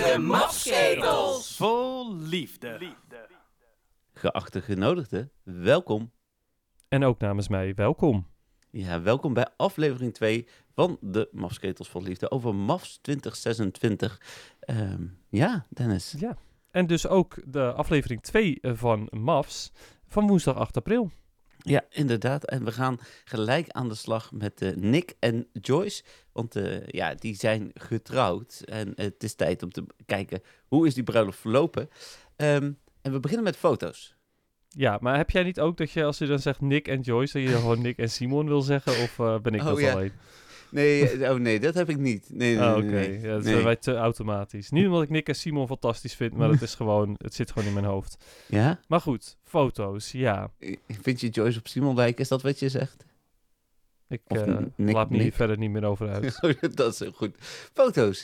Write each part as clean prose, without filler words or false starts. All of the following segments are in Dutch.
De Mafsketels. Vol liefde. Geachte genodigden, welkom. En ook namens mij, welkom. Ja, welkom bij aflevering 2 van de Mafsketels vol liefde over MAFS 2026. Ja, Dennis. Ja, en dus ook de aflevering 2 van MAFS van woensdag 8 april. Ja, inderdaad. En we gaan gelijk aan de slag met Nick en Joyce. Want die zijn getrouwd. En het is tijd om te kijken hoe is die bruiloft verlopen. En we beginnen met foto's. Ja, maar heb jij niet ook dat je, als je dan zegt Nick en Joyce, dat je gewoon Nick en Simon wil zeggen? Of ben ik dat alleen? Nee, dat heb ik niet. Nee. Oké. Ja, dat zijn wij te automatisch. Niet omdat ik Nick en Simon fantastisch vind, maar het zit gewoon in mijn hoofd. Ja? Maar goed, foto's, ja. Vind je Joyce op Simon lijken? Is dat wat je zegt? Ik Nick, laat me hier verder niet meer over uit. Dat is heel goed. Foto's.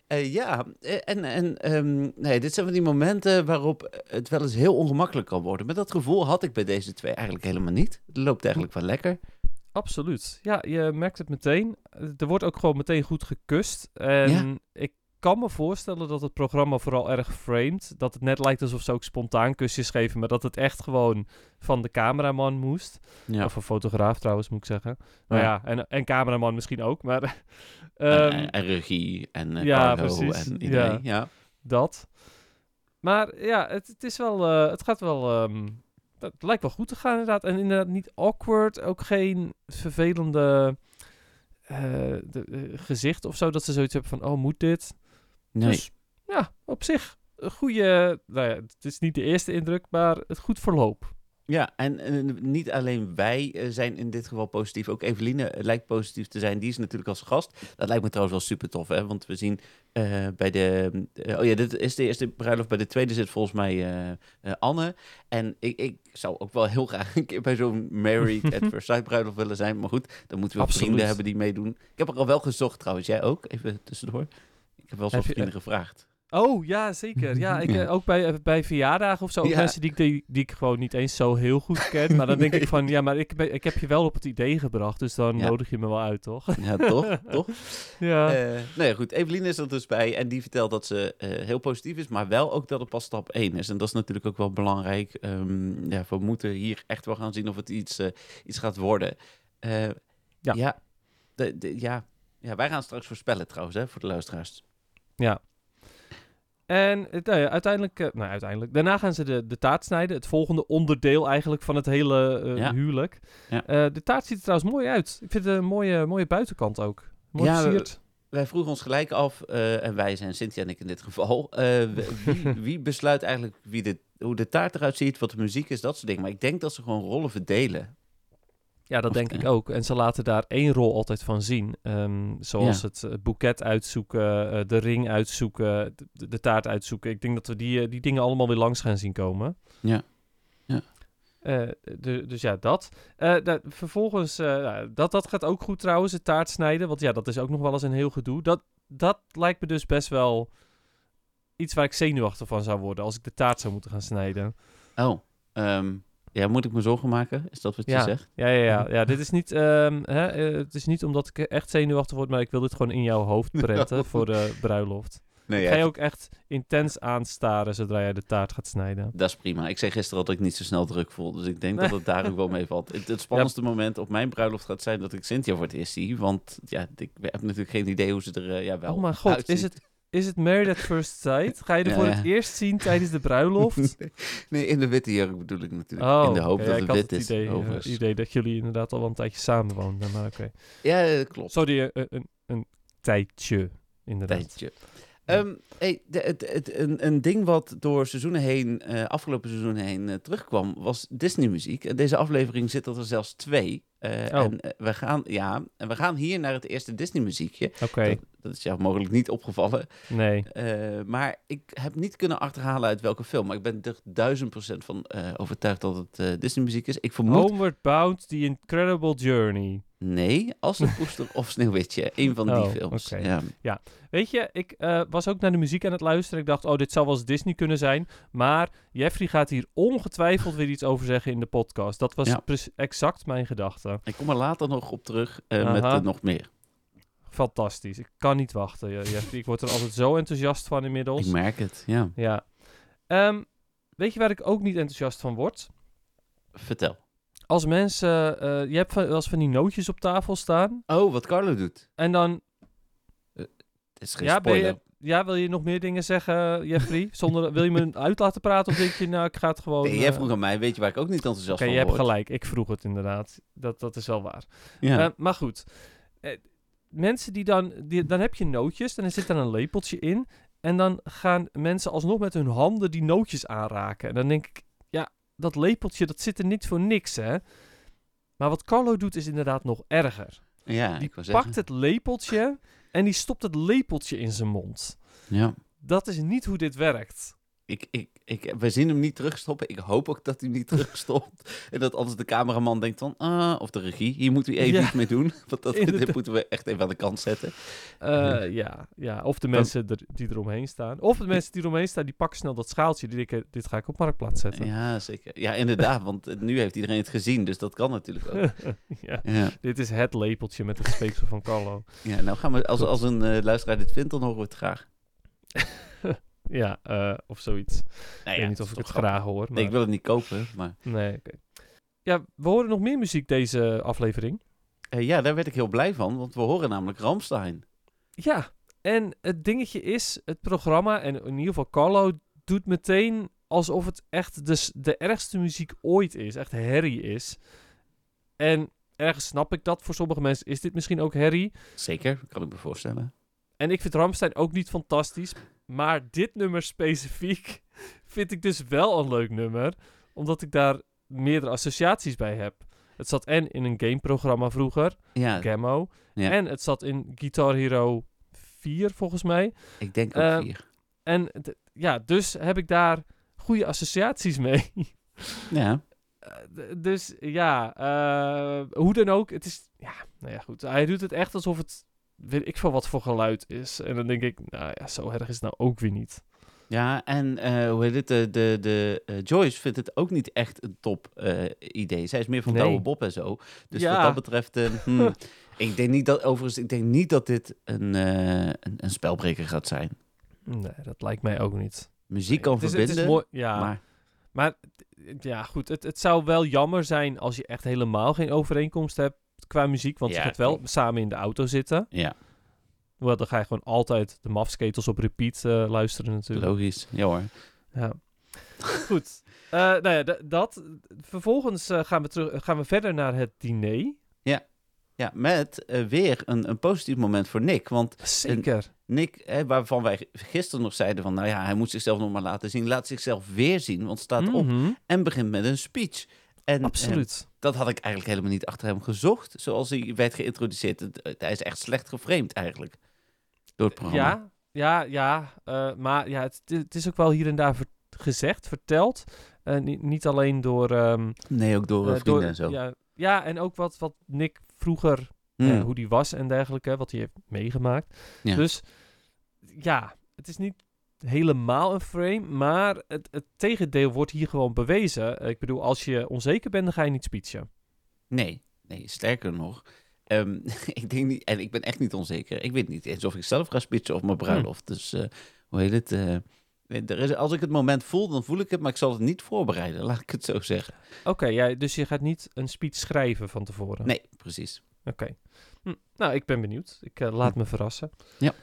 Dit zijn van die momenten waarop het wel eens heel ongemakkelijk kan worden. Maar dat gevoel had ik bij deze twee eigenlijk helemaal niet. Het loopt eigenlijk wel lekker. Absoluut. Ja, je merkt het meteen. Er wordt ook gewoon meteen goed gekust. En ik kan me voorstellen dat het programma vooral erg framed. Dat het net lijkt alsof ze ook spontaan kusjes geven, maar dat het echt gewoon van de cameraman moest. Ja. Of een fotograaf trouwens, moet ik zeggen. Nou ja, en cameraman misschien ook, maar... en regie en ja, Carlo precies. en iedereen. Ja. Dat. Maar ja, het is wel... het gaat wel... Het lijkt wel goed te gaan inderdaad. En inderdaad niet awkward. Ook geen vervelende gezicht of zo. Dat ze zoiets hebben van, oh, moet dit? Nee. Dus ja, op zich een goede... Nou ja, het is niet de eerste indruk, maar het goed verloop. Ja, en niet alleen wij zijn in dit geval positief. Ook Eveline lijkt positief te zijn. Die is natuurlijk als gast. Dat lijkt me trouwens wel super tof, hè. Want we zien bij de... dit is de eerste bruiloft. Bij de tweede zit volgens mij Anne. En ik zou ook wel heel graag een keer bij zo'n Married at First Sight bruiloft willen zijn. Maar goed, dan moeten we vrienden hebben die meedoen. Ik heb er al wel gezocht trouwens. Jij ook? Even tussendoor. Ik heb wel zo'n vrienden gevraagd. Oh, ja, zeker. Ja, ik ook bij verjaardagen of zo. Ook mensen die ik gewoon niet eens zo heel goed ken. Maar dan denk ik van, ja, maar ik heb je wel op het idee gebracht. Dus dan nodig je me wel uit, toch? Ja, toch? Ja. Goed. Eveline is er dus bij. En die vertelt dat ze heel positief is. Maar wel ook dat het pas stap 1 is. En dat is natuurlijk ook wel belangrijk. We moeten hier echt wel gaan zien of het iets gaat worden. Wij gaan straks voorspellen trouwens, hè, voor de luisteraars. Ja. En uiteindelijk... Daarna gaan ze de taart snijden. Het volgende onderdeel eigenlijk van het hele huwelijk. Ja. De taart ziet er trouwens mooi uit. Ik vind het een mooie buitenkant ook. Mooi versierd. Wij vroegen ons gelijk af, en wij zijn Cynthia en ik in dit geval, wie besluit eigenlijk hoe de taart eruit ziet, wat de muziek is, dat soort dingen. Maar ik denk dat ze gewoon rollen verdelen. Ja, dat denk ik ook. En ze laten daar één rol altijd van zien. Zoals het boeket uitzoeken, de ring uitzoeken, de taart uitzoeken. Ik denk dat we die dingen allemaal weer langs gaan zien komen. Ja. Dus ja, dat. Vervolgens, dat gaat ook goed trouwens, het taart snijden. Want ja, dat is ook nog wel eens een heel gedoe. Dat lijkt me dus best wel iets waar ik zenuwachtig van zou worden als ik de taart zou moeten gaan snijden. Oh, ja, moet ik me zorgen maken? Is dat wat je zegt? Ja, dit is niet... het is niet omdat ik echt zenuwachtig word, maar ik wil dit gewoon in jouw hoofd prenten voor de bruiloft. Nee, ga je ook echt intens aanstaren zodra jij de taart gaat snijden. Dat is prima. Ik zei gisteren al dat ik niet zo snel druk voel. Dus ik denk dat het daar ook wel mee valt. Het spannendste moment op mijn bruiloft gaat zijn dat ik Cynthia voor het eerst zie. Want ja, ik heb natuurlijk geen idee hoe ze er wel Oh mijn god, uitziet. Is het Married at First Sight? Ga je er voor het eerst zien tijdens de bruiloft? Nee, in de witte jurk bedoel ik natuurlijk. In de hoop dat het wit is. Ik had het idee dat jullie inderdaad al een tijdje samen woonden. Maar oké. Ja, klopt. Sorry, een tijdje, inderdaad. Een ding wat door seizoenen heen, afgelopen seizoenen heen terugkwam, was Disney-muziek. En deze aflevering zit er zelfs 2. En we gaan hier naar het eerste Disney-muziekje. Oké. Dat is jou mogelijk niet opgevallen. Nee. Maar ik heb niet kunnen achterhalen uit welke film. Maar ik ben er 1000% van overtuigd dat het Disney-muziek is. Ik vermoed... Homeward Bound, The Incredible Journey. Nee, Assepoester of Sneeuwwitje. Een van die films. Okay. Ja. Weet je, ik was ook naar de muziek aan het luisteren. Ik dacht, dit zal wel eens Disney kunnen zijn. Maar Jeffrey gaat hier ongetwijfeld weer iets over zeggen in de podcast. Dat was exact mijn gedachte. Ik kom er later nog op terug met nog meer. fantastisch. Ik kan niet wachten. Jeffrey. Ik word er altijd zo enthousiast van inmiddels. Ik merk het, ja. Ja. Weet je waar ik ook niet enthousiast van word? Vertel. Als mensen... je hebt wel eens van die nootjes op tafel staan. Oh, wat Carlo doet. En dan... Het is geen spoiler. Wil je nog meer dingen zeggen, Jeffrey? Wil je me uit laten praten of denk je, nou, ik ga het gewoon... Nee, jij vroeg aan mij, weet je waar ik ook niet enthousiast van je word? hebt gelijk. Ik vroeg het inderdaad. Dat is wel waar. Ja. Maar goed. Mensen die dan heb je nootjes, dan zit er een lepeltje in. En dan gaan mensen alsnog met hun handen die nootjes aanraken. En dan denk ik, ja, dat lepeltje, dat zit er niet voor niks, hè. Maar wat Carlo doet is inderdaad nog erger. Ja, Die ik wou zeggen. pakt het lepeltje en die stopt het lepeltje in zijn mond. Ja. Dat is niet hoe dit werkt. We zien hem niet terugstoppen. Ik hoop ook dat hij niet terugstopt. En dat anders de cameraman denkt van... of de regie, hier moeten we even iets mee doen. Want dit moeten we echt even aan de kant zetten. Ja. Of de mensen die eromheen staan. Of de mensen die eromheen staan, die pakken snel dat schaaltje. Die denken, dit ga ik op Marktplaats zetten. Ja, zeker. Ja, inderdaad. Want nu heeft iedereen het gezien. Dus dat kan natuurlijk ook. Ja. Dit is het lepeltje met het speeksel van Carlo. Ja, nou gaan we... Als een luisteraar dit vindt, dan horen we het graag. Ja, of zoiets. Nou Ik weet niet of ik het graag hoor. Maar... Nee, ik wil het niet kopen, maar... Nee, oké. Ja, we horen nog meer muziek deze aflevering. Ja, daar werd ik heel blij van, want we horen namelijk Rammstein. Ja, en het dingetje is, het programma, en in ieder geval Carlo, doet meteen alsof het echt de ergste muziek ooit is. Echt herrie is. En ergens snap ik dat. Voor sommige mensen is dit misschien ook herrie. Zeker, kan ik me voorstellen. En ik vind Rammstein ook niet fantastisch. Maar dit nummer specifiek vind ik dus wel een leuk nummer. Omdat ik daar meerdere associaties bij heb. Het zat en in een gameprogramma vroeger, Ja. Gammo. Ja. En het zat in Guitar Hero 4 volgens mij. Ik denk ook 4. En dus heb ik daar goede associaties mee. Ja. Dus ja, hoe dan ook. Het is, goed. Hij doet het echt alsof het, weet ik veel wat voor geluid is. En dan denk ik, nou ja, zo erg is het nou ook weer niet. Ja, en hoe heet het? Joyce vindt het ook niet echt een top idee. Zij is meer van Douwe Bob en zo. Dus wat dat betreft... ik denk niet dat dit een spelbreker gaat zijn. Nee, dat lijkt mij ook niet. Muziek kan verbinden, het is mooi, ja. Maar ja, goed. Het zou wel jammer zijn als je echt helemaal geen overeenkomst hebt qua muziek. Want je gaat wel samen in de auto zitten. Ja. Hoewel, dan ga je gewoon altijd de Mafsketels op repeat luisteren natuurlijk. Logisch, ja hoor. Ja. Goed. Dat. Vervolgens gaan we verder naar het diner. Ja, met weer een positief moment voor Nick. Want zeker. Nick, waarvan wij gisteren nog zeiden van... nou ja, hij moet zichzelf nog maar laten zien. Laat zichzelf weer zien, want staat op en begint met een speech. En, absoluut. Dat had ik eigenlijk helemaal niet achter hem gezocht. Zoals hij werd geïntroduceerd. Hij is echt slecht geframed eigenlijk. Door het programma. Maar ja, het is ook wel hier en daar verteld. Niet alleen door... nee, ook door vrienden en zo. Ja, en ook wat Nick vroeger, hoe die was en dergelijke, wat hij heeft meegemaakt. Ja. Dus ja, het is niet helemaal een frame, maar het tegendeel wordt hier gewoon bewezen. Ik bedoel, als je onzeker bent, dan ga je niet speechen. Nee, sterker nog. Ik denk niet, en ik ben echt niet onzeker. Ik weet niet eens of ik zelf ga speechen of mijn bruiloft. Dus hoe heet het? Als ik het moment voel, dan voel ik het, maar ik zal het niet voorbereiden, laat ik het zo zeggen. Oké, dus je gaat niet een speech schrijven van tevoren? Nee, precies. Oké. Nou, ik ben benieuwd. Ik laat me verrassen. Ja.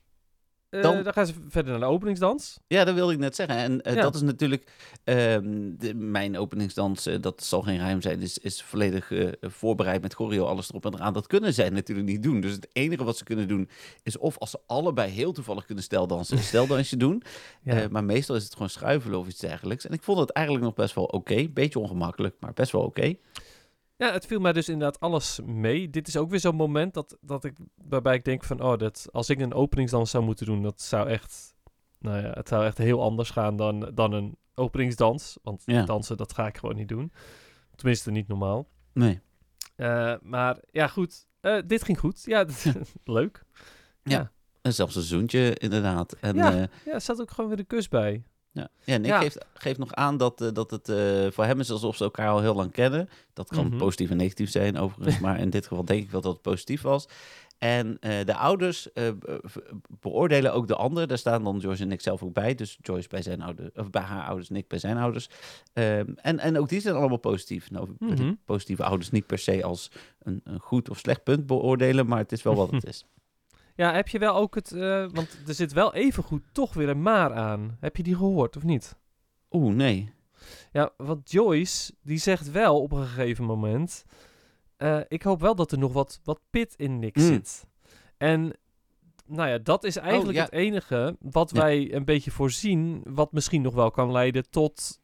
Dan gaan ze verder naar de openingsdans. Ja, dat wilde ik net zeggen. En dat is natuurlijk... mijn openingsdans, dat zal geen geheim zijn, is volledig voorbereid met choreo, alles erop en eraan. Dat kunnen zij natuurlijk niet doen. Dus het enige wat ze kunnen doen is of als ze allebei heel toevallig kunnen steldansen, een steldansje doen. Ja. Maar meestal is het gewoon schuifelen of iets dergelijks. En ik vond het eigenlijk nog best wel oké. Beetje ongemakkelijk, maar best wel oké. Ja, het viel mij dus inderdaad alles mee. Dit is ook weer zo'n moment waarbij ik denk van... als ik een openingsdans zou moeten doen, dat zou echt... Nou ja, het zou echt heel anders gaan dan een openingsdans. Want dansen, dat ga ik gewoon niet doen. Tenminste, niet normaal. Nee. Maar ja, goed. Dit ging goed. Ja, leuk. Ja. En zelfs een zoentje, inderdaad. En, er zat ook gewoon weer een kus bij. Ja, Nick geeft nog aan dat het voor hem is alsof ze elkaar al heel lang kennen. Dat kan positief en negatief zijn overigens, maar in dit geval denk ik wel dat het positief was. En de ouders beoordelen ook de ander. Daar staan dan Joyce en Nick zelf ook bij. Dus Joyce bij zijn ouders, of bij haar ouders, Nick bij zijn ouders. En ook die zijn allemaal positief. Nou, positieve ouders niet per se als een goed of slecht punt beoordelen, maar het is wel wat het is. Ja, heb je wel ook het... want er zit wel evengoed toch weer een maar aan. Heb je die gehoord, of niet? Oeh, nee. Ja, want Joyce, die zegt wel op een gegeven moment... ik hoop wel dat er nog wat pit in Nick zit. En nou ja, dat is eigenlijk het enige wat wij een beetje voorzien... wat misschien nog wel kan leiden tot...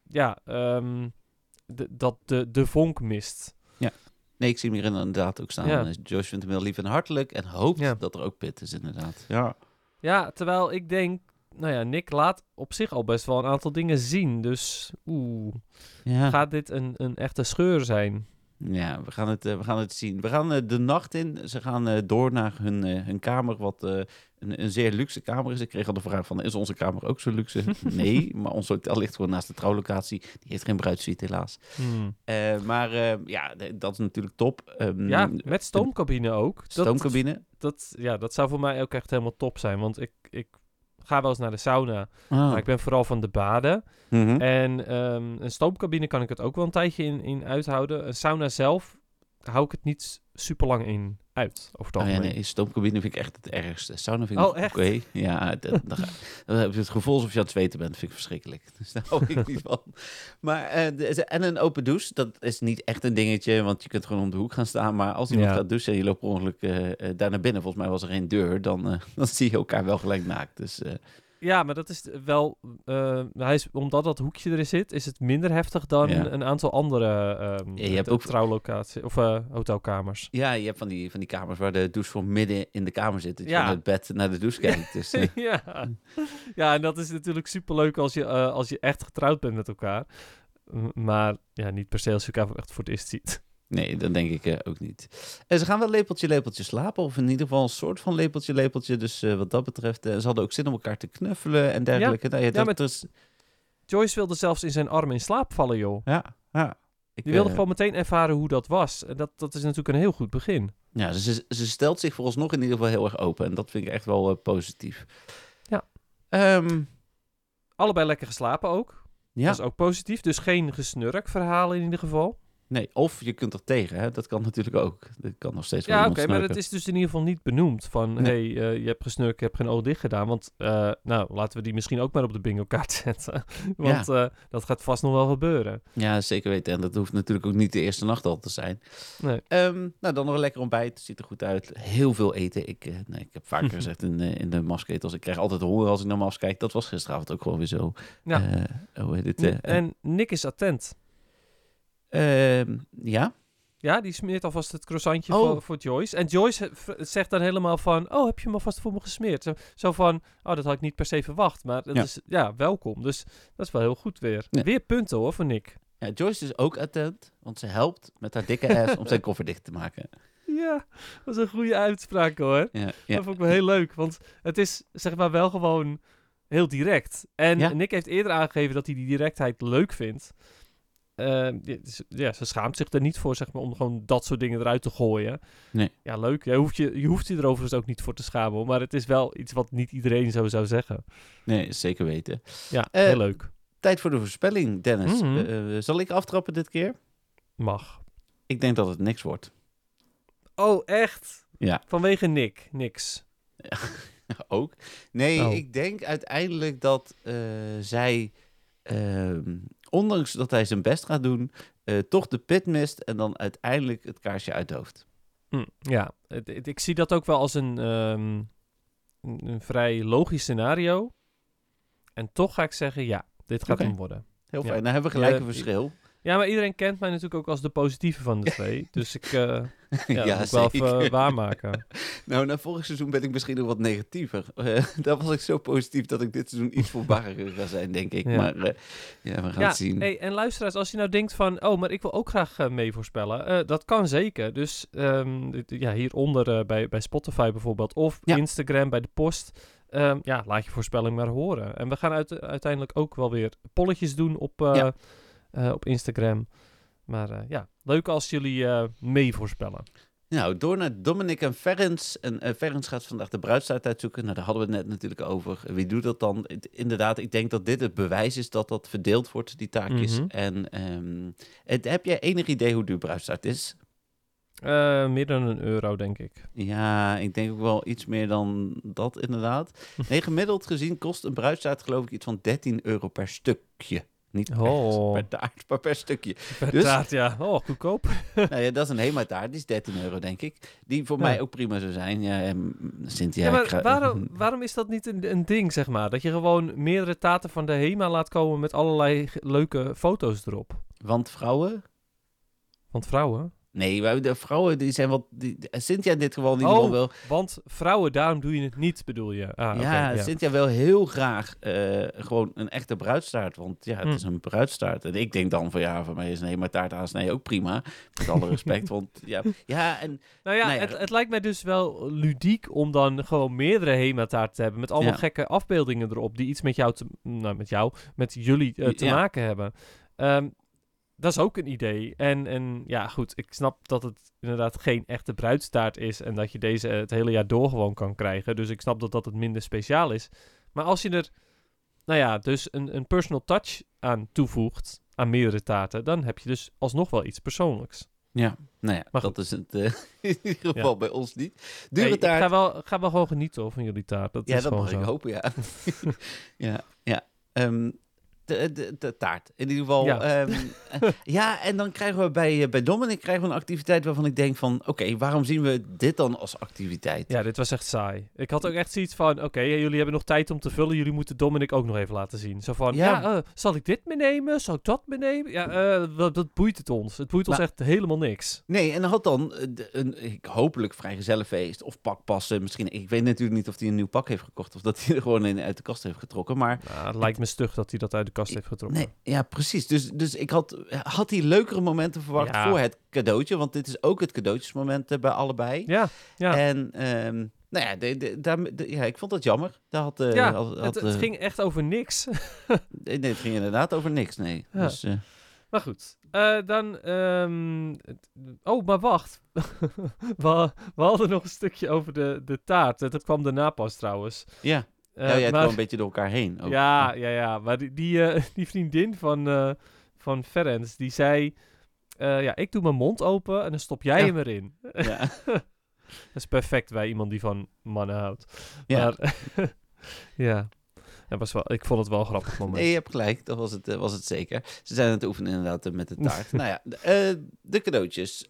dat de vonk mist. Ja. Nee, ik zie hem hier inderdaad ook staan. Ja. Joyce vindt hem heel lief en hartelijk en hoopt dat er ook pit is, inderdaad. Ja, terwijl ik denk... Nou ja, Nick laat op zich al best wel een aantal dingen zien. Dus gaat dit een echte scheur zijn? Ja, we gaan het zien. We gaan de nacht in. Ze gaan door naar hun kamer, wat een zeer luxe kamer is. Ik kreeg al de vraag van, is onze kamer ook zo luxe? Nee, maar ons hotel ligt gewoon naast de trouwlocatie. Die heeft geen bruidssuite helaas. Maar dat is natuurlijk top. Met stoomcabine ook. Stoomcabine? Dat zou voor mij ook echt helemaal top zijn. Want ik ga wel eens naar de sauna. Maar ik ben vooral van de baden. En een stoomcabine kan ik het ook wel een tijdje in uithouden. Een sauna zelf hou ik het niet super lang in uit. Over het algemeen. Nee, stoomcabine vind ik echt het ergste. Sauna vind ik echt? oké. Ja, dan heb je het gevoel alsof je aan het zweten bent. Dat vind ik verschrikkelijk. Dus daar hou ik niet van. Maar, en een open douche, dat is niet echt een dingetje. Want je kunt gewoon om de hoek gaan staan. Maar als iemand gaat douchen en je loopt per ongeluk daar naar binnen. Volgens mij was er geen deur. Dan zie je elkaar wel gelijk naakt. Dus... Ja, maar dat is wel... omdat dat hoekje erin zit, is het minder heftig dan een aantal andere trouwlocaties of hotelkamers. Ja, je hebt van die kamers waar de douche voor midden in de kamer zit. Dat je van het bed naar de douche kijkt. Dus, ja, en dat is natuurlijk superleuk als je echt getrouwd bent met elkaar. Maar niet per se als je elkaar echt voor het eerst ziet. Nee, dat denk ik ook niet. En ze gaan wel lepeltje slapen. Of in ieder geval een soort van lepeltje. Dus wat dat betreft, ze hadden ook zin om elkaar te knuffelen en dergelijke. Joyce wilde zelfs in zijn armen in slaap vallen, joh. Ja. Die wilde gewoon meteen ervaren hoe dat was. En dat is natuurlijk een heel goed begin. Ja, ze stelt zich vooralsnog in ieder geval heel erg open. En dat vind ik echt wel positief. Ja. Allebei lekker geslapen ook. Ja. Dat is ook positief. Dus geen gesnurk verhalen in ieder geval. Nee, of je kunt er tegen, hè? Dat kan natuurlijk ook. Dat kan nog steeds wel oké, maar het is dus in ieder geval niet benoemd van... je hebt gesnurkt, je hebt geen oog dicht gedaan. Want, laten we die misschien ook maar op de bingo-kaart zetten. Want dat gaat vast nog wel gebeuren. Ja, zeker weten. En dat hoeft natuurlijk ook niet de eerste nacht al te zijn. Nee. Dan nog een lekker ontbijt. Ziet er goed uit. Heel veel eten. Ik heb vaker gezegd in de masketels. Ik krijg altijd honger als ik naar Mars kijk. Dat was gisteravond ook gewoon weer zo. Ja. Hoe heet het? En Nick is attent. Ja? Ja, die smeert alvast het croissantje voor Joyce. En Joyce zegt dan helemaal van... Oh, heb je hem alvast voor me gesmeerd? Zo van... Oh, dat had ik niet per se verwacht. Maar dat is welkom. Dus dat is wel heel goed weer. Ja. Weer punten hoor, voor Nick. Ja, Joyce is ook attent. Want ze helpt met haar dikke ass om zijn koffer dicht te maken. Ja, dat is een goede uitspraak hoor. Ja. Dat vond ik wel heel leuk. Want het is zeg maar wel gewoon heel direct. En Nick heeft eerder aangegeven dat hij die directheid leuk vindt. Ze schaamt zich er niet voor, zeg maar, om gewoon dat soort dingen eruit te gooien. Nee. Ja, leuk. Je hoeft je er overigens ook niet voor te schamen, hoor. Maar het is wel iets wat niet iedereen zo zou zeggen. Nee, zeker weten. Ja, heel leuk. Tijd voor de voorspelling, Dennis. Zal ik aftrappen dit keer? Mag. Ik denk dat het niks wordt. Oh, echt? Ja. Vanwege Nick? Niks? Ja, ook. Nee, ik denk uiteindelijk dat zij... ondanks dat hij zijn best gaat doen, toch de pit mist en dan uiteindelijk het kaarsje uit het hoofd. Ja, ik zie dat ook wel als een vrij logisch scenario. En toch ga ik zeggen, dit gaat hem worden. Heel fijn, dan hebben we gelijk een verschil. Ja, maar iedereen kent mij natuurlijk ook als de positieve van de twee. Dus ik moet wel even waarmaken. Nou, na vorig seizoen ben ik misschien nog wat negatiever. Daar was ik zo positief dat ik dit seizoen iets voorbariger ga zijn, denk ik. Ja. Maar we gaan het zien. Hey, en luisteraars, als je nou denkt van... maar ik wil ook graag mee voorspellen. Dat kan zeker. Dus hieronder bij Spotify bijvoorbeeld. Of Instagram bij de post. Laat je voorspelling maar horen. En we gaan uiteindelijk ook wel weer polletjes doen op Instagram. Maar leuk als jullie mee voorspellen. Nou, door naar Dominic en Ferens. En Ferens gaat vandaag de bruidstaart uitzoeken. Nou, daar hadden we het net natuurlijk over. Wie doet dat dan? Inderdaad, ik denk dat dit het bewijs is dat dat verdeeld wordt, die taakjes. En heb jij enig idee hoe duur bruidstaart is? Meer dan €1, denk ik. Ja, ik denk ook wel iets meer dan dat, inderdaad. Nee, gemiddeld gezien kost een bruidstaart geloof ik iets van €13 per stukje. Niet per taart, maar per stukje. Per taart, ja. Oh, goedkoop. Nou ja, dat is een Hema-taart. Die is €13, denk ik. Die voor mij ook prima zou zijn. Ja, Cynthia... maar waarom is dat niet een ding, zeg maar? Dat je gewoon meerdere taarten van de Hema laat komen met allerlei leuke foto's erop. Want vrouwen? Want vrouwen? Nee, de vrouwen die zijn wel... Cynthia in dit geval niet geval wel... want vrouwen, daarom doe je het niet, bedoel je? Ja, Cynthia wil heel graag gewoon een echte bruidstaart. Want ja, het is een bruidstaart. En ik denk dan van voor mij is een Hema-taart aansnijden ook prima. Met alle respect, want en... Het lijkt mij dus wel ludiek om dan gewoon meerdere Hema-taarten te hebben. Met allemaal gekke afbeeldingen erop die iets met met jullie te maken hebben. Dat is ook een idee. En goed, ik snap dat het inderdaad geen echte bruidstaart is en dat je deze het hele jaar door gewoon kan krijgen. Dus ik snap dat het minder speciaal is. Maar als je er, dus een personal touch aan toevoegt, aan meerdere taarten, dan heb je dus alsnog wel iets persoonlijks. Ja, maar dat is het in ieder geval bij ons niet. Dure taart. Ik ga wel gewoon genieten hoor, van jullie taart. Dat is dat mag zo. ik hopen, ja. De taart, in ieder geval. En dan krijgen we bij Dominic een activiteit waarvan ik denk van... Oké, waarom zien we dit dan als activiteit? Ja, dit was echt saai. Ik had ook echt zoiets van... Oké, jullie hebben nog tijd om te vullen. Jullie moeten Dominic ook nog even laten zien. Zo van, zal ik dit meenemen? Zal ik dat meenemen? Ja, dat boeit het ons. Het boeit ons echt helemaal niks. Nee, en had dan een hopelijk vrijgezellenfeest of pakpassen. Misschien, ik weet natuurlijk niet of hij een nieuw pak heeft gekocht... of dat hij er gewoon een uit de kast heeft getrokken, maar... het lijkt me stug dat hij dat uit de kast heeft getrokken. Nee, ja, precies. Dus ik had die leukere momenten verwacht voor het cadeautje. Want dit is ook het cadeautjesmoment bij allebei. Ja. En ik vond dat jammer. Het ging echt over niks. Nee, het ging inderdaad over niks, nee. Ja. Dus, maar goed, maar wacht. we hadden nog een stukje over de taart. Dat kwam daarna pas trouwens. Ja. Het kwam een beetje door elkaar heen. Ook. Ja. Maar die vriendin van Ferens, die zei... ik doe mijn mond open en dan stop jij hem erin. Ja. Dat is perfect bij iemand die van mannen houdt. Ja. Maar, ik vond het wel een grappig moment. Nee, je hebt gelijk. Dat was het zeker. Ze zijn aan het oefenen inderdaad met de taart. De cadeautjes.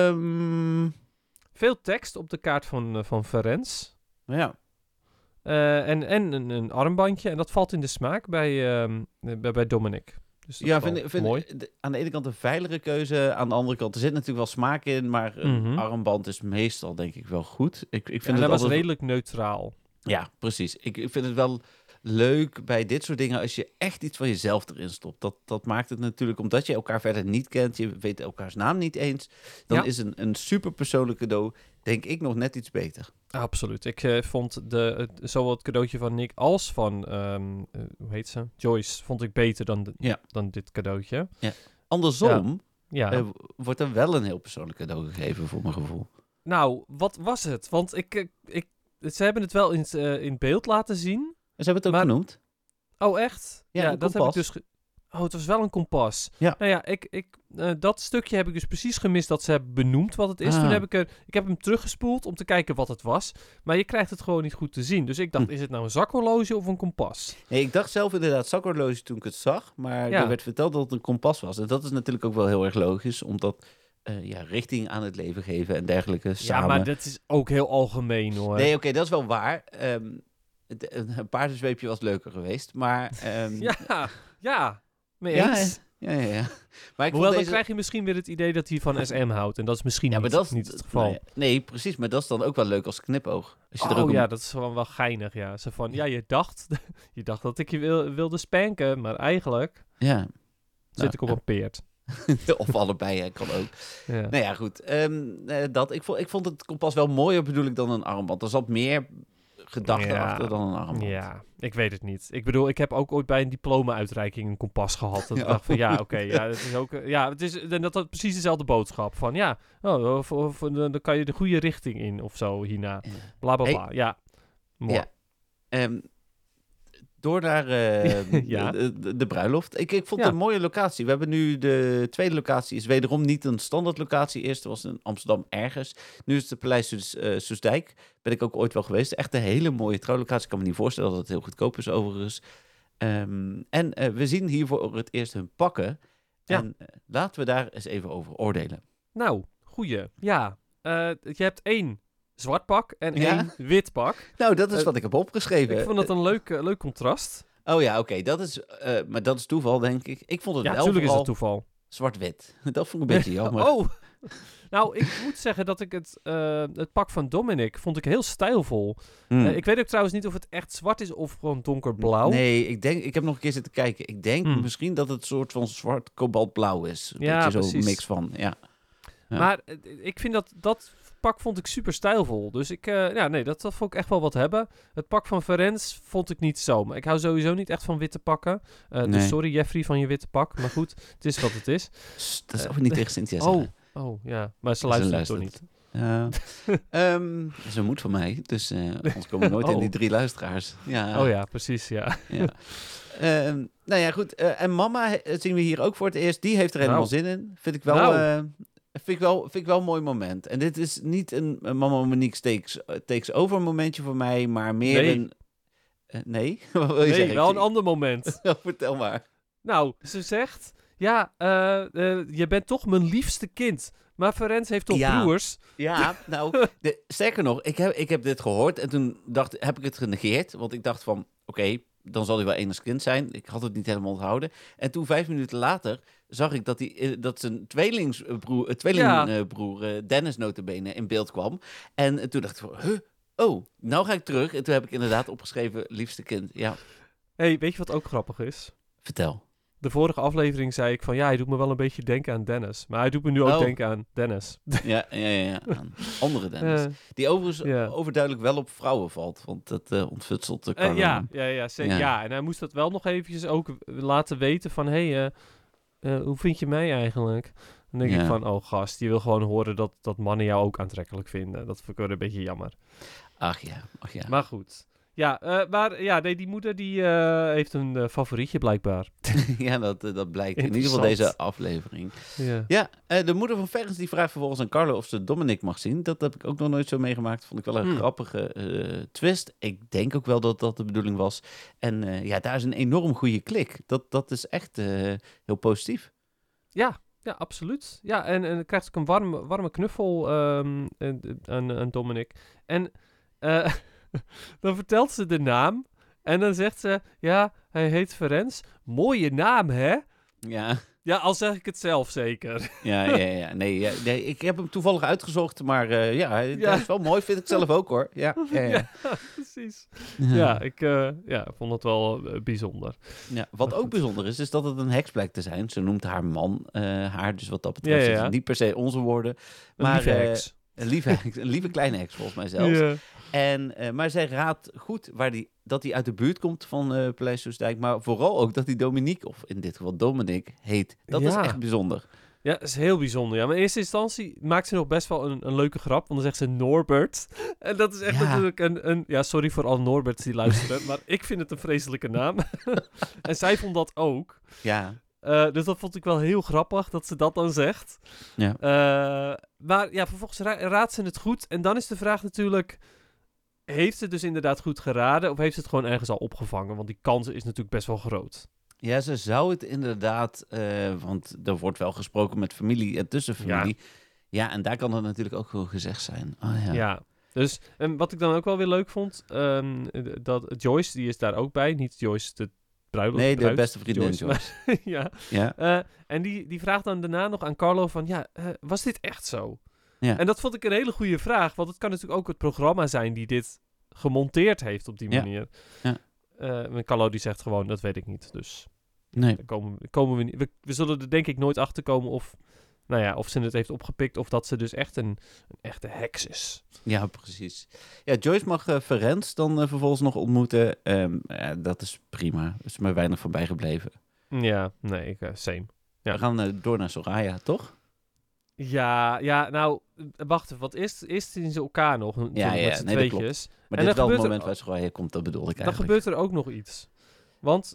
Veel tekst op de kaart van Ferens. Ja. En een armbandje. En dat valt in de smaak bij Dominic. Dus dat vind mooi. Aan de ene kant een veilige keuze. Aan de andere kant, er zit natuurlijk wel smaak in. Maar een armband is meestal denk ik wel goed. Ik vind het was redelijk neutraal. Ja, precies. Ik vind het wel leuk bij dit soort dingen als je echt iets van jezelf erin stopt. Dat maakt het natuurlijk, omdat je elkaar verder niet kent, je weet elkaars naam niet eens, dan is een super persoonlijk cadeau, denk ik, nog net iets beter. Absoluut. Ik vond zowel het cadeautje van Nick als van, hoe heet ze? Joyce, vond ik beter dan dit cadeautje. Ja. Andersom wordt er wel een heel persoonlijk cadeau gegeven, voor mijn gevoel. Nou, wat was het? Want ze hebben het wel in beeld laten zien. Ze hebben het ook genoemd. Oh, echt? Ja, dat heb ik dus... het was wel een kompas. Ja. Nou ja, dat stukje heb ik dus precies gemist dat ze hebben benoemd wat het is. Toen heb ik heb hem teruggespoeld om te kijken wat het was. Maar je krijgt het gewoon niet goed te zien. Dus ik dacht, is het nou een zakhorloge of een kompas? Nee, ik dacht zelf inderdaad zakhorloge toen ik het zag. Maar er werd verteld dat het een kompas was. En dat is natuurlijk ook wel heel erg logisch, omdat... richting aan het leven geven en dergelijke samen. Ja, maar dat is ook heel algemeen, hoor. Nee, oké, dat is wel waar. Een paardenzweepje was leuker geweest, maar... ja, mee eens. Ja. Maar ik Hoewel, vond dan krijg je misschien weer het idee dat hij van SM houdt. En dat is misschien niet het geval. Nee, precies. Maar dat is dan ook wel leuk als knipoog. Als je er ook dat is gewoon wel geinig, ja. Zo van, je dacht dat ik je wilde spanken, maar eigenlijk zit ik op een peert. Of allebei, hè, kan ook. Ja. Nou ja, goed. Ik vond het kompas wel mooier, bedoel ik, dan een armband. Er zat meer gedachte achter dan een armband. Ja, ik weet het niet. Ik bedoel, ik heb ook ooit bij een diploma-uitreiking een kompas gehad. Dat ik dacht van, het is ook... het is dat precies dezelfde boodschap. Van, dan kan je de goede richting in of zo hierna. Bla, bla, bla. Ja, mooi. Ja. Door naar de bruiloft. Ik vond het een mooie locatie. We hebben nu de tweede locatie. Is wederom niet een standaard locatie. Eerst was in Amsterdam ergens. Nu is het de Paleis Soestdijk. Ben ik ook ooit wel geweest. Echt een hele mooie trouwlocatie. Ik kan me niet voorstellen dat het heel goedkoop is overigens. We zien hier voor het eerst hun pakken. Ja. En laten we daar eens even over oordelen. Nou, goeie. Ja, je hebt 1 zwart pak en 1 wit pak. Nou, dat is wat ik heb opgeschreven. Ik vond dat een leuk contrast. Oh ja, oké. Maar dat is toeval, denk ik. Ik vond het wel natuurlijk is het toeval. Zwart-wit. Dat vond ik een beetje jammer. Oh, nou, ik moet zeggen dat ik het pak van Dominic vond ik heel stijlvol. Ik weet ook trouwens niet of het echt zwart is of gewoon donkerblauw. Nee, ik heb nog een keer zitten kijken. Ik denk misschien dat het een soort van zwart kobaltblauw is. Een beetje zo'n mix van, ja. Maar ik vind dat pak vond ik super stijlvol. Dus dat vond ik echt wel wat hebben. Het pak van Ferenc vond ik niet zo. Maar ik hou sowieso niet echt van witte pakken. Dus sorry Jeffrey van je witte pak. Maar goed, het is wat het is. Dat is ook niet tegen Cynthia zeggen. Oh, ja. Maar ze luistert toch niet. Ze moet van mij. Dus ons komen nooit in die 3 luisteraars. Ja. Oh ja, precies, ja. Nou ja, goed. En mama zien we hier ook voor het eerst. Die heeft er helemaal zin in. Vind ik wel... Vind ik wel een mooi moment. En dit is niet een Mama Monique takes over momentje voor mij, maar meer een... nee? Wat wil je zeggen? Wel een ander moment. Vertel maar. Nou, ze zegt... je bent toch mijn liefste kind. Maar Ferenc heeft toch broers? Ja, nou, sterker nog, ik heb dit gehoord en toen heb ik het genegeerd. Want ik dacht van, oké, dan zal hij wel enig kind zijn. Ik had het niet helemaal onthouden. En toen 5 minuten later zag ik dat zijn tweelingbroer Dennis notabene in beeld kwam. En toen dacht ik van, nou ga ik terug. En toen heb ik inderdaad opgeschreven, liefste kind. Ja. Hey, weet je wat ook grappig is? Vertel. De vorige aflevering zei ik van, hij doet me wel een beetje denken aan Dennis. Maar hij doet me nu ook denken aan Dennis. Ja, aan andere Dennis. Die overigens overduidelijk wel op vrouwen valt, want dat ontfutselt de Carlo. Ja, en hij moest dat wel nog eventjes ook laten weten van, hoe vind je mij eigenlijk? Dan denk ik van, oh gast, je wil gewoon horen dat mannen jou ook aantrekkelijk vinden. Dat vind ik wel een beetje jammer. Ach ja. Maar goed. Die moeder die heeft een favorietje blijkbaar. Ja, dat blijkt in ieder geval deze aflevering. De moeder van Ferenc die vraagt vervolgens aan Carlo of ze Dominic mag zien. Dat heb ik ook nog nooit zo meegemaakt. Vond ik wel een grappige twist. Ik denk ook wel dat dat de bedoeling was. En daar is een enorm goede klik. Dat is echt heel positief. Ja, absoluut. Ja, en dan krijgt ook een warme knuffel aan Dominic. En... dan vertelt ze de naam en dan zegt ze, hij heet Ferenc. Mooie naam, hè? Ja. Ja, al zeg ik het zelf zeker. Ja. Nee, ik heb hem toevallig uitgezocht, maar dat is wel mooi, vind ik zelf ook, hoor. Ja, precies. Ja, ik vond het wel bijzonder. Ja, wat ook bijzonder is dat het een heks blijkt te zijn. Ze noemt haar man haar, dus wat dat betreft is het niet per se onze woorden. Maar, lieve heks. Een lieve kleine heks, volgens mij zelfs. Ja. Maar zij raadt goed dat hij uit de buurt komt van Paleis Soestdijk. Maar vooral ook dat hij Dominique, of in dit geval Dominic, heet. Dat is echt bijzonder. Ja, dat is heel bijzonder. Ja. Maar in eerste instantie maakt ze nog best wel een leuke grap. Want dan zegt ze Norbert. En dat is echt natuurlijk een... Ja, sorry voor alle Norberts die luisteren. Maar ik vind het een vreselijke naam. En zij vond dat ook. Ja. Dus dat vond ik wel heel grappig dat ze dat dan zegt. Ja. Maar vervolgens raadt ze het goed. En dan is de vraag natuurlijk... Heeft ze dus inderdaad goed geraden? Of heeft ze het gewoon ergens al opgevangen? Want die kans is natuurlijk best wel groot. Ja, ze zou het inderdaad... want er wordt wel gesproken met familie en tussen familie. Ja, en daar kan het natuurlijk ook wel gezegd zijn. Ja, dus wat ik dan ook wel weer leuk vond... dat Joyce, die is daar ook bij. Niet Joyce, de bruiloft. Nee, de beste vriendin Joyce. Ja. Ja. En die vraagt dan daarna nog aan Carlo van, was dit echt zo? Ja. En dat vond ik een hele goede vraag, want het kan natuurlijk ook het programma zijn die dit gemonteerd heeft op die manier. Ja. En Carlo die zegt gewoon, dat weet ik niet. Dus Nee. daar komen we niet. We zullen er denk ik nooit achter komen of ze het heeft opgepikt of dat ze dus echt een echte heks is. Ja, precies. Ja, Joyce mag Ferenc dan vervolgens nog ontmoeten. Dat is prima. Er is mij weinig van bijgebleven. Ja, nee, same. Ja. We gaan door naar Soraya, toch? Ja, nou, wacht even, want eerst zien ze elkaar nog met z'n tweetjes. Maar en dit is wel het gebeurt moment waar Soraya komt, dat bedoel ik Dan eigenlijk. gebeurt er ook nog iets. Want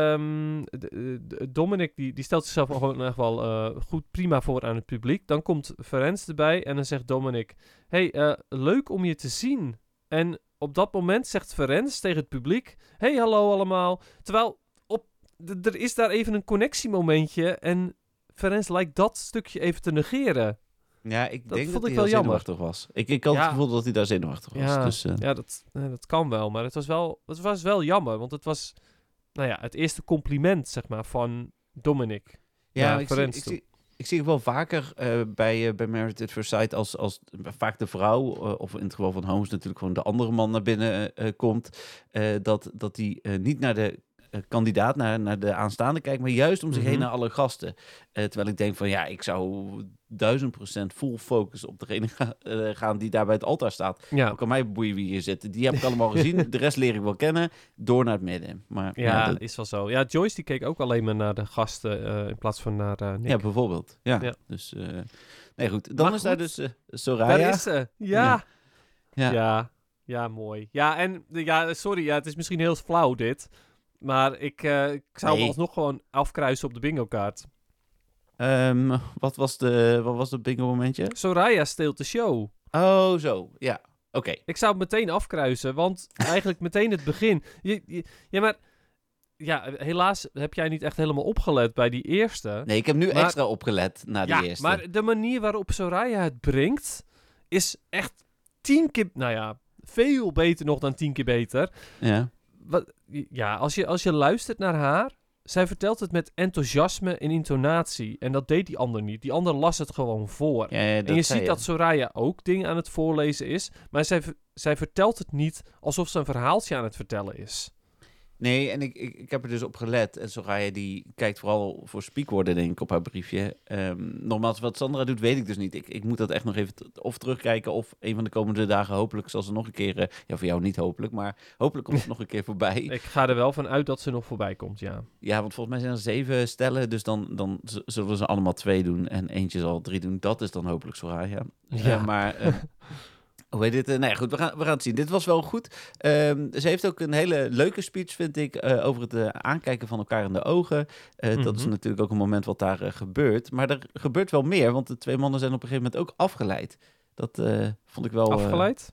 Dominic die stelt zichzelf gewoon echt wel goed prima voor aan het publiek. Dan komt Ferenc erbij en dan zegt Dominic, hey, leuk om je te zien. En op dat moment zegt Ferenc tegen het publiek, hey, hallo allemaal. Terwijl er is daar even een connectiemomentje en Ferenc lijkt dat stukje even te negeren. Ja, ik denk vond dat ik hij wel heel jammer. zenuwachtig was. Ik had het gevoel dat hij daar zenuwachtig was. Ja, Dus, dat kan wel, maar het was wel jammer, want het was het eerste compliment, zeg maar, van Dominic. Ja, ik zie het wel vaker bij Married at First Sight als vaak de vrouw, of in het geval van Holmes natuurlijk gewoon de andere man naar binnen komt, dat die niet naar de kandidaat, naar de aanstaande kijkt, maar juist om zich heen naar alle gasten. Terwijl ik denk van ik zou 1000% full focus op degene gaan die daar bij het altaar staat. Ja. Ook aan mij boeien wie hier zitten. Die heb ik allemaal gezien. De rest leer ik wel kennen. Door naar het midden. Maar, dat is wel zo. Ja, Joyce die keek ook alleen maar naar de gasten in plaats van naar Nick. Ja, bijvoorbeeld. Ja. Dus, nee goed. Dan is daar dus Soraya. Daar is ze. Ja, mooi. Ja, en sorry, het is misschien heel flauw dit. Maar ik zou hem alsnog gewoon afkruisen op de bingo-kaart. Wat was het bingo-momentje? Soraya steelt de show. Oh, zo. Ja, oké. Ik zou het meteen afkruisen, want eigenlijk meteen het begin. Helaas heb jij niet echt helemaal opgelet bij die eerste. Nee, ik heb nu extra opgelet naar die eerste. Maar de manier waarop Soraya het brengt is echt 10 keer... veel beter nog dan 10 keer beter. Ja. Als je luistert naar haar, zij vertelt het met enthousiasme en intonatie. En dat deed die ander niet. Die ander las het gewoon voor. Ja, en je ziet dat Soraya ook dingen aan het voorlezen is. Maar zij vertelt het niet alsof ze een verhaaltje aan het vertellen is. Nee, en ik heb er dus op gelet. En Soraya die kijkt vooral voor spiekwoorden, denk ik, op haar briefje. Nogmaals, wat Sandra doet, weet ik dus niet. Ik moet dat echt nog even of terugkijken. Of een van de komende dagen hopelijk zal ze nog een keer... voor jou niet hopelijk, maar hopelijk komt het nog een keer voorbij. Ik ga er wel van uit dat ze nog voorbij komt, ja. Ja, want volgens mij zijn er 7 stellen. Dus dan zullen ze allemaal 2 doen. En eentje zal 3 doen. Dat is dan hopelijk Soraya. Ja. Maar... hoe heet dit? Nee, goed, we gaan het zien. Dit was wel goed. Ze heeft ook een hele leuke speech, vind ik, over het aankijken van elkaar in de ogen. Dat is natuurlijk ook een moment wat daar gebeurt. Maar er gebeurt wel meer, want de 2 mannen zijn op een gegeven moment ook afgeleid. Dat vond ik wel... Afgeleid?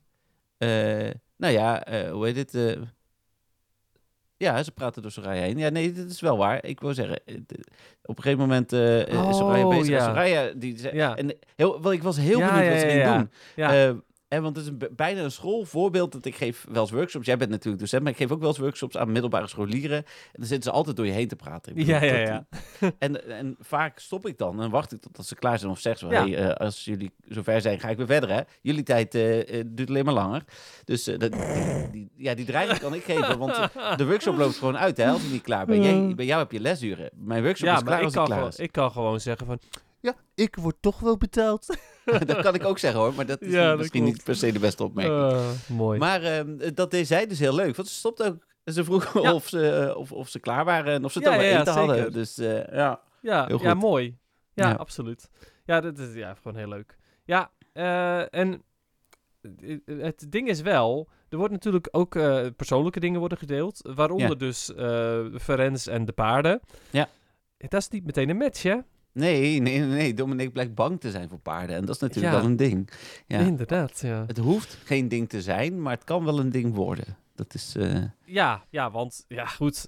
Hoe heet dit? Ja, ze praten door Soraya heen. Ja, nee, dit is wel waar. Ik wil zeggen, op een gegeven moment is Soraya bezig. Ja. Soraya, die zei... Ja. En ik was heel benieuwd wat ze ging doen. Ja. Want het is bijna een schoolvoorbeeld dat ik geef wel eens workshops. Jij bent natuurlijk docent, maar ik geef ook wel eens workshops aan middelbare scholieren. En dan zitten ze altijd door je heen te praten. Ja. En vaak stop ik dan en wacht ik totdat ze klaar zijn of zeg ze, als jullie zover zijn, ga ik weer verder. Hè? Jullie tijd duurt alleen maar langer. Dus die dreiging kan ik geven, want de workshop loopt gewoon uit hè, als je niet klaar bent. Bij jou heb je lesuren. Mijn workshop is klaar als ik klaar is. Ik kan gewoon zeggen van... Ja, ik word toch wel betaald. Dat kan ik ook zeggen hoor, maar dat is misschien niet per se de beste opmerking. Mooi. Maar dat deed zij dus heel leuk, want ze stopte ook. Ze vroeg of ze klaar waren en of ze het dan wel eten hadden. Dus heel goed. Mooi. Ja, absoluut. Ja, dat is gewoon heel leuk. Ja, en het ding is wel, er wordt natuurlijk ook persoonlijke dingen worden gedeeld, waaronder dus Ferenc en de paarden. Ja. Dat is niet meteen een match, hè? Nee. Dominic blijkt bang te zijn voor paarden. En dat is natuurlijk wel een ding. Ja. Inderdaad, ja. Het hoeft geen ding te zijn, maar het kan wel een ding worden. Dat is... want... Ja, goed.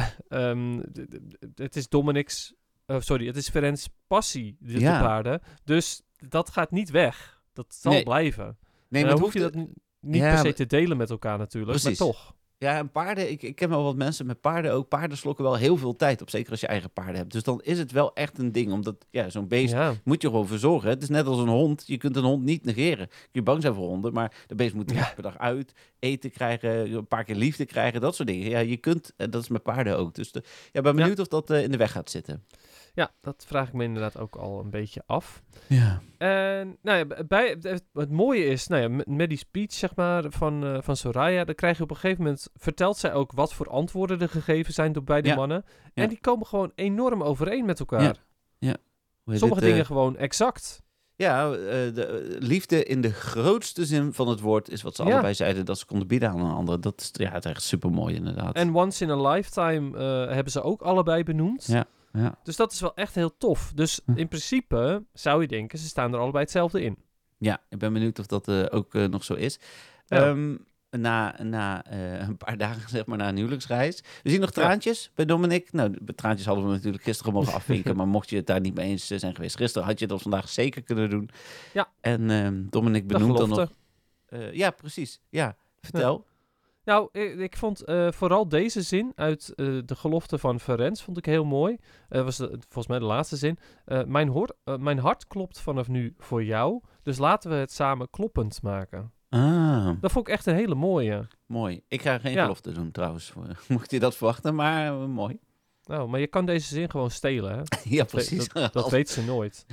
Het is Dominic's... het is Ferenc's passie, de paarden. Dus dat gaat niet weg. Dat zal blijven. Nee, maar hoef je dat niet per se te delen met elkaar natuurlijk. Precies. Maar toch. Ja, en paarden, ik ken wel wat mensen met paarden ook. Paarden slokken wel heel veel tijd op, zeker als je eigen paarden hebt. Dus dan is het wel echt een ding, omdat zo'n beest moet je gewoon verzorgen. Het is net als een hond. Je kunt een hond niet negeren. Kun je bang zijn voor honden, maar de beest moet per dag uit, eten krijgen, een paar keer liefde krijgen, dat soort dingen. Ja, je kunt, dat is met paarden ook. Dus ben benieuwd of dat in de weg gaat zitten. Ja, dat vraag ik me inderdaad ook al een beetje af. Ja. En het mooie is, met die speech zeg maar van Soraya, dan krijg je op een gegeven moment, vertelt zij ook wat voor antwoorden er gegeven zijn door beide mannen. En die komen gewoon enorm overeen met elkaar. Ja. Sommige dingen gewoon exact. Ja, de liefde in de grootste zin van het woord is wat ze allebei zeiden dat ze konden bieden aan een ander. Dat is het is echt super mooi inderdaad. En once in a lifetime hebben ze ook allebei benoemd. Ja. Dus dat is wel echt heel tof. Dus in principe zou je denken, ze staan er allebei hetzelfde in. Ja, ik ben benieuwd of dat ook nog zo is. Ja. Na een paar dagen, zeg maar, na een huwelijksreis. We zien nog traantjes bij Dominic. Nou, de traantjes hadden we natuurlijk gisteren mogen afvinken. Maar mocht je het daar niet mee eens zijn geweest gisteren, had je dat vandaag zeker kunnen doen. Ja. En Dominic benoemt dan nog... ja, precies. Ja, vertel. Ja. Nou, ik vond vooral deze zin uit de gelofte van Ferenc vond ik heel mooi. Was volgens mij de laatste zin. Mijn hart klopt vanaf nu voor jou, dus laten we het samen kloppend maken. Dat vond ik echt een hele mooie. Mooi. Ik ga geen gelofte doen trouwens. Mocht je dat verwachten, maar mooi. Nou, maar je kan deze zin gewoon stelen, hè? Ja, precies. Dat weet ze nooit.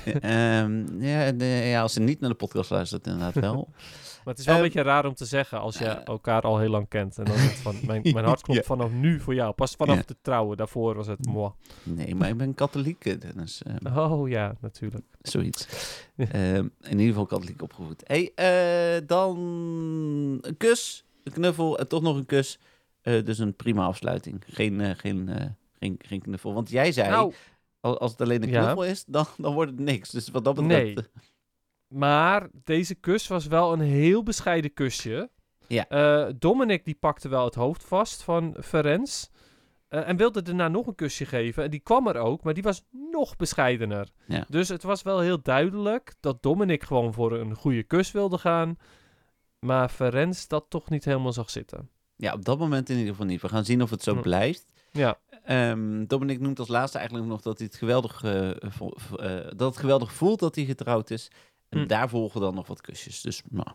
Als ze niet naar de podcast luistert, inderdaad wel. Maar het is wel een beetje raar om te zeggen als je elkaar al heel lang kent. En dan is het van, mijn hart klopt vanaf nu voor jou. Pas vanaf de trouwen. Daarvoor was het moi. Nee, maar ik ben katholiek, Dennis. Oh ja, natuurlijk. Zoiets. In ieder geval katholiek opgevoed. Dan een kus, een knuffel en toch nog een kus. Dus een prima afsluiting. Geen knuffel. Want jij zei, als het alleen een knuffel is, dan wordt het niks. Dus wat dat betreft... Nee. Maar deze kus was wel een heel bescheiden kusje. Ja. Dominic die pakte wel het hoofd vast van Ferenc. En wilde daarna nog een kusje geven. En die kwam er ook, maar die was nog bescheidener. Ja. Dus het was wel heel duidelijk dat Dominic gewoon voor een goede kus wilde gaan. Maar Ferenc dat toch niet helemaal zag zitten. Ja, op dat moment in ieder geval niet. We gaan zien of het zo blijft. Ja. Dominic noemt als laatste eigenlijk nog dat hij het geweldig voelt dat hij getrouwd is. En daar volgen dan nog wat kusjes. Dus, nou.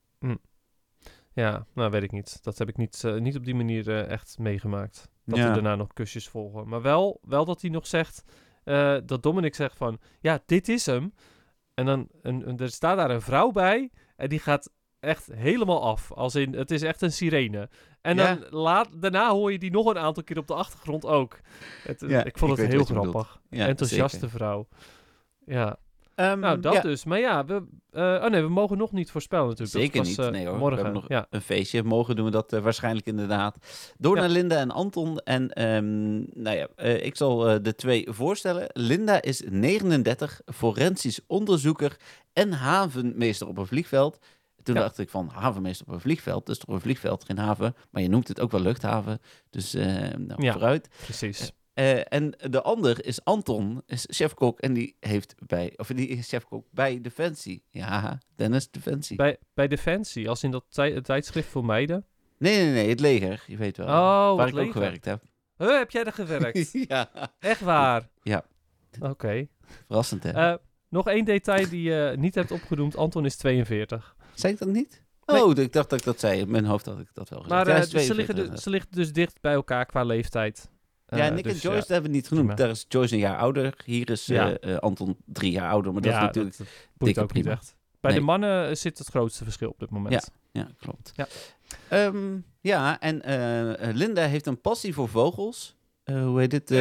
Ja, nou weet ik niet. Dat heb ik niet op die manier echt meegemaakt. Dat er daarna nog kusjes volgen. Maar wel dat hij nog zegt... dat Dominic zegt van... Ja, dit is hem. En dan er staat daar een vrouw bij. En die gaat echt helemaal af. Als in, het is echt een sirene. En dan daarna hoor je die nog een aantal keer op de achtergrond ook. Ik vond het heel grappig. Ja, enthousiaste zeker. Vrouw. Ja. Nou, dat dus. Maar ja, we mogen nog niet voorspellen natuurlijk. Zeker dat was, niet. Nee hoor, morgen. we hebben nog een feestje. Morgen doen we dat waarschijnlijk inderdaad. Door naar Linda en Anton. En ik zal de twee voorstellen. Linda is 39, forensisch onderzoeker en havenmeester op een vliegveld. Toen dacht ik van, havenmeester op een vliegveld. Dat is toch een vliegveld, geen haven. Maar je noemt het ook wel luchthaven. Dus vooruit. Precies. En de ander is Anton, is chefkok en die is chefkok bij Defensie. Ja, Dennis, Defensie. Bij Defensie, als in dat tijdschrift voor meiden? Nee, het leger, je weet wel. Oh, waar ik ook gewerkt heb. Heb jij er gewerkt? Ja. Echt waar? Ja. Oké. Verrassend, hè? Nog één detail die je niet hebt opgenoemd. Anton is 42. Zei ik dat niet? Nee. Oh, ik dacht dat ik dat zei. In mijn hoofd had ik dat wel gezegd. Maar ze liggen dus dicht bij elkaar qua leeftijd. Nick en Joyce hebben we niet genoemd. Daar is Joyce een jaar ouder. Hier is Anton 3 jaar ouder. Maar dat is natuurlijk dat boeit ook niet echt. Bij de mannen zit het grootste verschil op dit moment. Ja klopt. Ja. En Linda heeft een passie voor vogels. Hoe heet dit?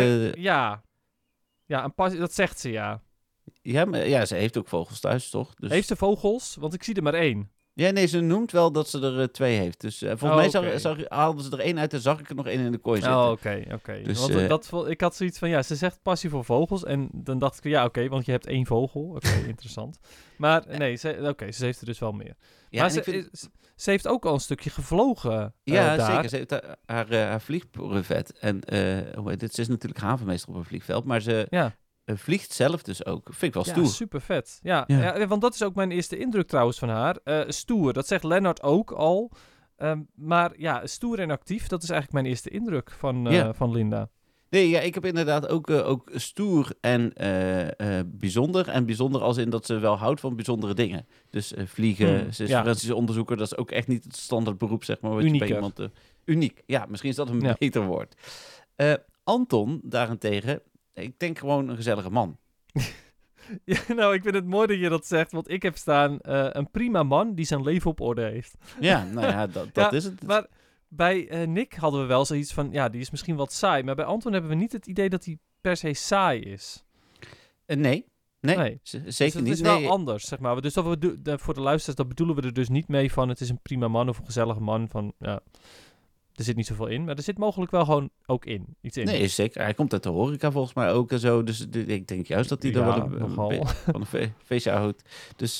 Een passie, dat zegt ze, ja. Ja, ze heeft ook vogels thuis, toch? Dus... Heeft ze vogels? Want ik zie er maar 1. Ja, nee, ze noemt wel dat ze er 2 heeft. Dus volgens mij haalden ze er 1 uit en zag ik er nog 1 in de kooi zitten. Oh, oké. Dus, ik had zoiets van, ze zegt passie voor vogels. En dan dacht ik, want je hebt 1 vogel. Oké, interessant. Maar nee, ze heeft er dus wel meer. Ja, maar ze heeft ook al een stukje gevlogen. Ja, daar. Zeker. Ze heeft haar vliegbrevet. En ze is natuurlijk havenmeester op een vliegveld. Maar ze... vliegt zelf dus ook. Vind ik wel stoer. Ja, super vet. Ja, want dat is ook mijn eerste indruk trouwens van haar. Stoer, dat zegt Lennart ook al. Maar ja, stoer en actief, dat is eigenlijk mijn eerste indruk van Linda. Nee, ja, ik heb inderdaad ook stoer en bijzonder. En bijzonder als in dat ze wel houdt van bijzondere dingen. Dus vliegen, ze is forensische onderzoeker. Dat is ook echt niet het standaard beroep, zeg maar. Wat je bij iemand, uniek, ja, misschien is dat een beter woord. Anton, daarentegen, ik denk gewoon een gezellige man. Ja, nou, ik vind het mooi dat je dat zegt. Want ik heb staan een prima man die zijn leven op orde heeft. Ja, nou ja, dat is het. Maar bij Nick hadden we wel zoiets van, ja, die is misschien wat saai. Maar bij Anton hebben we niet het idee dat hij per se saai is. Nee, zeker dus niet. Het is wel anders, zeg maar. Dus voor de luisteraars, dat bedoelen we er dus niet mee van, het is een prima man of een gezellige man. Van, ja, er zit niet zoveel in, maar er zit mogelijk wel gewoon ook iets in. Nee, zeker. Hij komt uit de horeca volgens mij ook en zo. Dus ik denk juist dat hij er wel van een feestje houdt. Dus,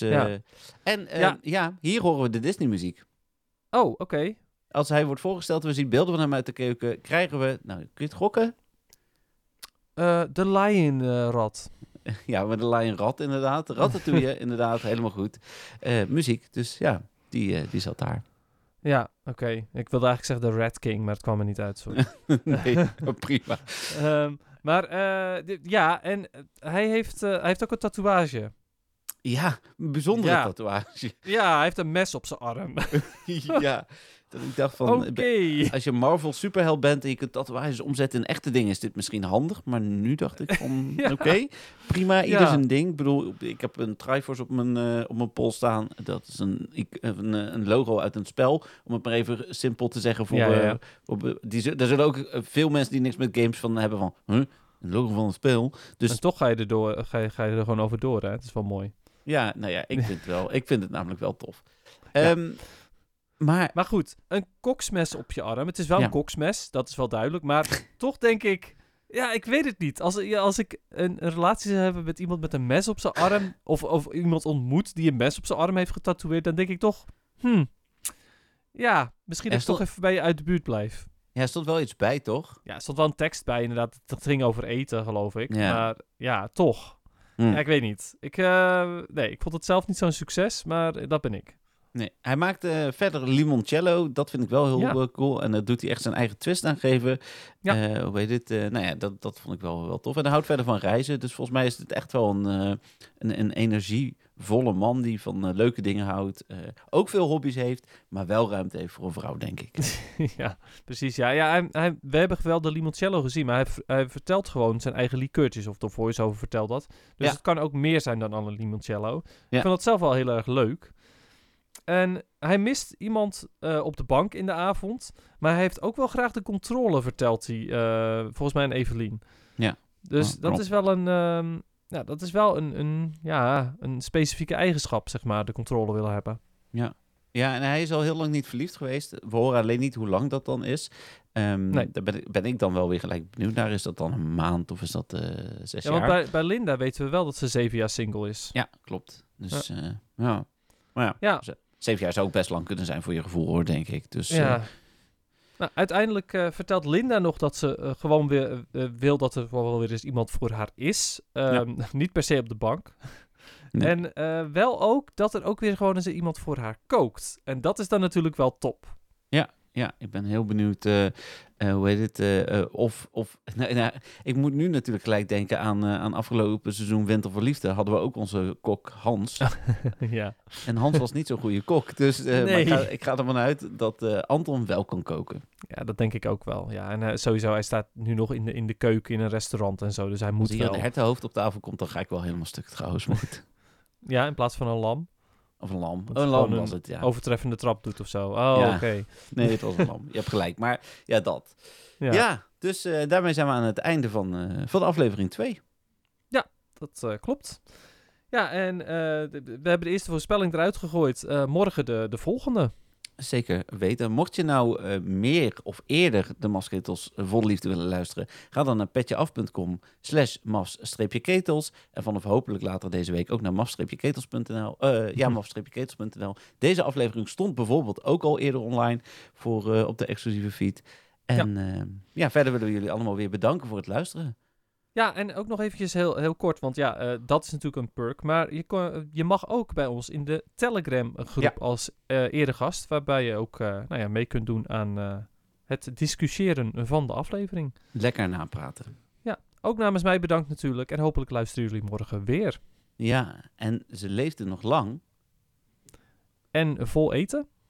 hier horen we de Disney-muziek. Oh, oké. Als hij wordt voorgesteld, we zien beelden van hem uit de keuken, krijgen we... Nou, kun je het gokken? De Lion-rat. Ja, maar de Lion-rat inderdaad. Ratatouille, inderdaad, helemaal goed. Muziek, dus ja, die zat daar. Ja, oké. Ik wilde eigenlijk zeggen de Rat King, maar het kwam er niet uit, sorry. Nee, prima. En hij heeft ook een tatoeage. Ja, een bijzondere tatoeage. Ja, hij heeft een mes op zijn arm. Ja, dat ik dacht van... Als je Marvel superheld bent en je kunt tatoeages omzetten in echte dingen, is dit misschien handig. Maar nu dacht ik van, oké, prima, ieder zijn ding. Ik bedoel, ik heb een Triforce op mijn pols staan. Dat is een logo uit een spel, om het maar even simpel te zeggen. Er zullen ook veel mensen die niks met games van hebben van, een logo van een spel. Dus, en toch ga je er gewoon over door, hè? Het is wel mooi. Ja, nou ja, ik vind het namelijk wel tof. Maar goed, een koksmes op je arm. Het is wel een koksmes, dat is wel duidelijk. Maar toch denk ik, ja, ik weet het niet. Als ik een relatie zou hebben met iemand met een mes op zijn arm, of iemand ontmoet die een mes op zijn arm heeft getatoeëerd, dan denk ik toch, misschien dat ik toch even bij je uit de buurt blijf. Ja, er stond wel iets bij, toch? Ja, er stond wel een tekst bij, inderdaad. Dat ging over eten, geloof ik. Ja. Maar ja, toch. Ja, ik weet niet. Ik vond het zelf niet zo'n succes, maar dat ben ik. Nee, hij maakte verder limoncello. Dat vind ik wel heel cool. En daar doet hij echt zijn eigen twist aan geven. Ja. Hoe heet dit? Dat vond ik wel tof. En hij houdt verder van reizen. Dus volgens mij is het echt wel een energievolle man die van leuke dingen houdt. Ook veel hobby's heeft, maar wel ruimte heeft voor een vrouw, denk ik. Ja, precies. Ja, we hebben wel de limoncello gezien, maar hij vertelt gewoon zijn eigen liqueurtjes. Of de voice-over vertelt dat. Dus het kan ook meer zijn dan alle limoncello. Ik vond dat zelf wel heel erg leuk. En hij mist iemand op de bank in de avond. Maar hij heeft ook wel graag de controle, vertelt hij. Volgens mij aan Evelien. Ja. Dus dat is wel een specifieke eigenschap, zeg maar, de controle willen hebben. Ja. Ja, en hij is al heel lang niet verliefd geweest. We horen alleen niet hoe lang dat dan is. Daar ben ik dan wel weer gelijk benieuwd naar. Is dat dan een maand of is dat 6 jaar? Want bij Linda weten we wel dat ze 7 jaar single is. Ja, klopt. Dus Maar ja. 7 jaar zou ook best lang kunnen zijn voor je gevoel, hoor, denk ik. Dus, Nou, uiteindelijk vertelt Linda nog dat ze gewoon weer wil dat er wel weer eens iemand voor haar is. Niet per se op de bank. Nee. En wel ook dat er ook weer gewoon eens iemand voor haar kookt. En dat is dan natuurlijk wel top. Ja, ik ben heel benieuwd, ik moet nu natuurlijk gelijk denken aan afgelopen seizoen Winter voor Liefde. Hadden we ook onze kok Hans. Ja. En Hans was niet zo'n goede kok. Dus nee. maar ik ga ervan uit dat Anton wel kan koken. Ja, dat denk ik ook wel. Ja, en sowieso, hij staat nu nog in de keuken in een restaurant en zo. Dus hij moet wel. Als hij een hertenhoofd op tafel komt, dan ga ik wel helemaal stuk trouwens. Ja, in plaats van een lam. Of een lam. Een lam was het, ja. Overtreffende trap doet of zo. Oh, oké. Nee, het was een lam. Je hebt gelijk. Maar ja, dat. Ja, dus daarmee zijn we aan het einde van de aflevering 2. Ja, dat klopt. Ja, en we hebben de eerste voorspelling eruit gegooid. Morgen de volgende. Zeker weten. Mocht je nou meer of eerder de Mafsketels vol liefde willen luisteren, ga dan naar petjeaf.com/mafs-ketels. En vanaf hopelijk later deze week ook naar maf-ketels.nl. maf-ketels.nl. Deze aflevering stond bijvoorbeeld ook al eerder online voor op de exclusieve feed. En verder willen we jullie allemaal weer bedanken voor het luisteren. Ja, en ook nog eventjes heel kort, want dat is natuurlijk een perk. Maar je mag ook bij ons in de Telegram groep als eregast, waarbij je ook mee kunt doen aan het discussiëren van de aflevering. Lekker napraten. Ja, ook namens mij bedankt natuurlijk en hopelijk luisteren jullie morgen weer. Ja, en ze leefde nog lang. En vol eten.